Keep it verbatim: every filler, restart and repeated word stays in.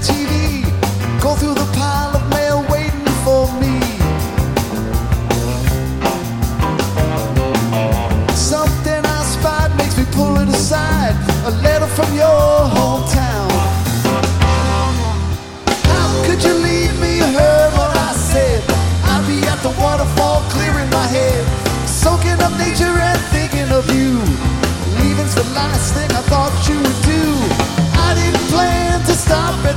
T V, go through the pile of mail waiting for me. Something I spied makes me pull it aside, a letter from your hometown. How could you leave me? You heard what I said. I'll be at the waterfall clearing my head, soaking up nature and thinking of you. Leaving's the last thing I thought you would do. I didn't plan to stop at